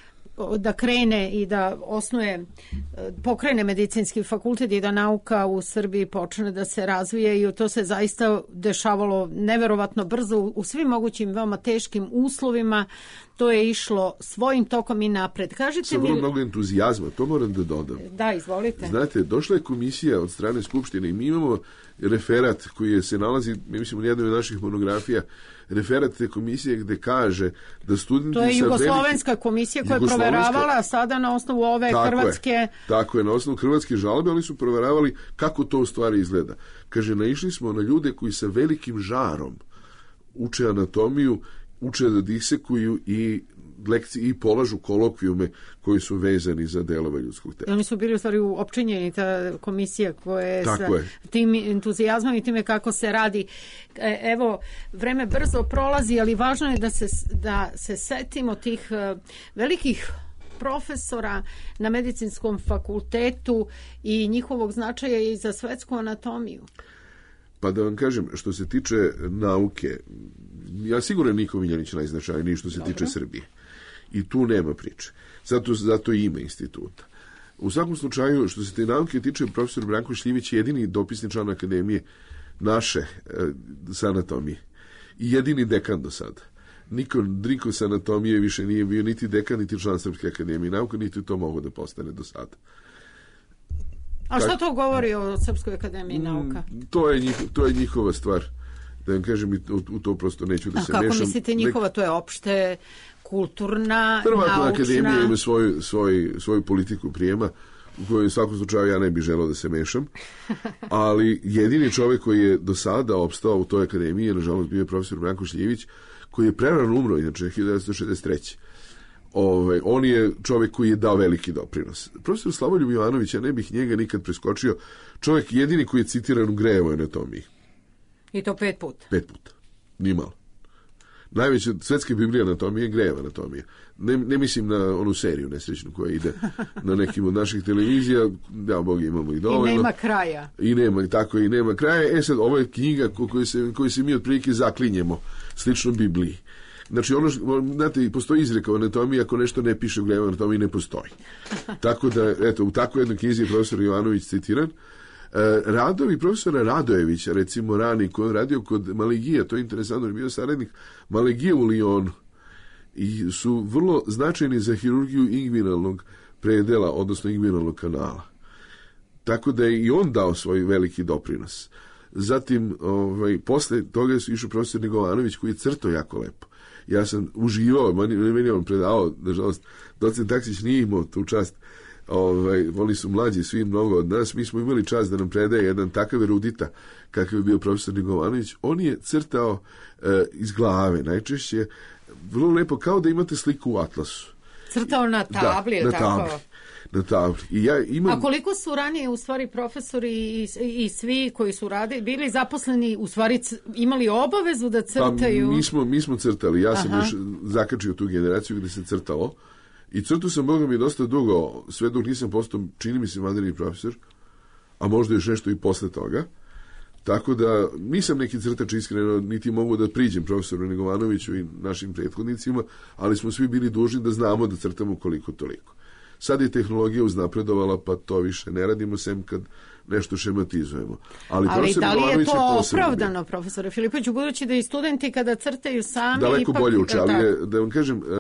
da krene i da osnuje, pokrene medicinski fakultet i da nauka u Srbiji počne da se razvije i to se zaista dešavalo neverovatno brzo u svim mogućim veoma teškim uslovima. To je išlo svojim tokom i napred. Kažite Sa vrlo mi... mnogo entuzijazma, to moram da dodam. Da, izvolite. Znate, došla je komisija od strane Skupštine i mi imamo referat koji je, se nalazi, mi mislim, u jednoj od naših monografija, referat te komisije gde kaže da studenti... To je Jugoslovenska veliki... komisija koja je proveravala sada na osnovu ove tako hrvatske... Je, tako je, na osnovu hrvatske žalbe oni su proveravali kako to u stvari izgleda. Kaže, naišli smo na ljude koji sa velikim žarom uče anatomiju, uče da disekuju i lekcije i polažu kolokvijume koji su vezani za delove ljudskog tela. I oni su bili u stvari opčinjeni, ta komisija koja je tako sa je. tim entuzijazmom i time kako se radi. Evo, vreme brzo prolazi, ali važno je da se, da se setimo tih velikih profesora na medicinskom fakultetu i njihovog značaja i za svetsku anatomiju. Pa da vam kažem, što se tiče nauke, ja siguran Niko Miljanić najznačajniji što se Dobro. tiče Srbije. I tu nema priče. Zato, zato i ima instituta. U svakom slučaju, što se te nauke tiče, profesor Branko Šljivić je jedini dopisni član akademije naše e, sa anatomije. I jedini dekan do sada. Niko, niko sa anatomije više nije bio niti dekan, niti član Srpske akademije nauka, niti to mogo da postane do sada. A šta to govori o Srpskoj akademiji nauka? To je, njih, to je njihova stvar. Da vam kažem, u, u to prosto neću da A se kako mešam. Kako mislite njihova? To je opšte kulturna, Hrvatska naučna... akademija ima svoju, svoj, svoju politiku prijema u kojoj u svakom slučaju ja ne bih želeo da se mešam. Ali jedini čovjek koji je do sada opstao u toj akademiji je, nažalost, bio profesor Branko Šljivić, koji je prerano umro, inače, hiljadu devetsto šezdeset treće. Ove, on je čovjek koji je dao veliki doprinos. Profesor Slavoljub Jovanović, ja ne bih njega nikad preskočio, čovjek jedini koji je citiran u Grejevoj anatomiji. I to pet puta? Pet puta, ni malo. Najveća svetska biblija anatomije je Grejeva anatomija. Ne, ne mislim na onu seriju nesrećnu koja ide na nekim od naših televizija, da, Bog, imamo i dovoljno. I nema kraja. I nema, tako i nema kraja. E sad, ovo je knjiga koju se, koju se mi otprilike zaklinjemo, slično Bibliji. Znači, ono, znate, postoji izreka o anatomiji, ako nešto ne piše u Grejevoj anatomiji, ne postoji. Tako da, eto, u takvoj jednoj knjizi je profesor Jovanović citiran. E, radovi profesora Radojevića, recimo rani, koji je radio kod Malegija, to je interesantno, je bio saradnik Malegija u Lijonu, i su vrlo značajni za hirurgiju ingvinalnog predela, odnosno ingvinalnog kanala. Tako da je i on dao svoj veliki doprinos. Zatim, ovaj, posle toga je išao profesor Nigovanović koji je crtao jako lepo. Ja sam uživao, meni, meni je on predavao, nažalost, docent Taksić nije imao tu čast, ovaj, oni su mlađi svi mnogo od nas, mi smo imali čast da nam predaje jedan takav erudita kakav je bio profesor Nigovanović. On je crtao e, iz glave najčešće, vrlo lepo, kao da imate sliku u atlasu. Crtao na tabli, da, na tako? tabli. Na tabli. I ja imam... A koliko su ranije u stvari profesori i, i svi koji su radili, bili zaposleni, u stvari imali obavezu da crtaju? Pa mi smo, mi smo crtali, ja sam Aha. još zakačio tu generaciju gde se crtalo i crtao sam, Boga mi, dosta dugo, sve dok nisam postao, čini mi se, vanredni profesor, a možda još nešto i posle toga. Tako da nisam neki crtač iskreno, niti mogu da priđem profesoru Nigovanoviću i našim prethodnicima, ali smo svi bili dužni da znamo da crtamo koliko toliko. Sad je tehnologija uznapredovala, pa to više ne radimo, sem kad nešto šematizujemo. Ali, ali da li je to opravdano, bio. profesore Filipoviću, budući da i studenti kada crtaju sami... Daleko ipak, bolje uče, ali je, da vam kažem...